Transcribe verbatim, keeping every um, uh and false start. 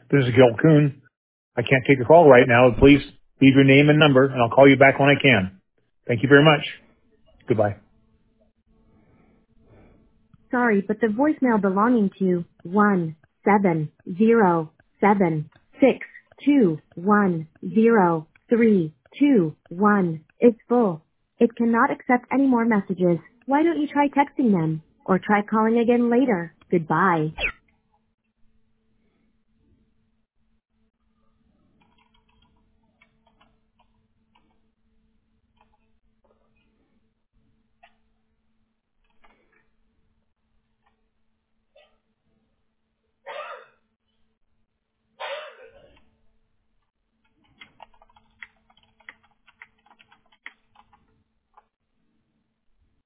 This is Gil Kuhn. I can't take a call right now. Please leave your name and number, and I'll call you back when I can. Thank you very much. Goodbye. Sorry, but the voicemail belonging to one seven zero seven six two one zero three two one is full. It cannot accept any more messages. Why don't you try texting them or try calling again later? Goodbye.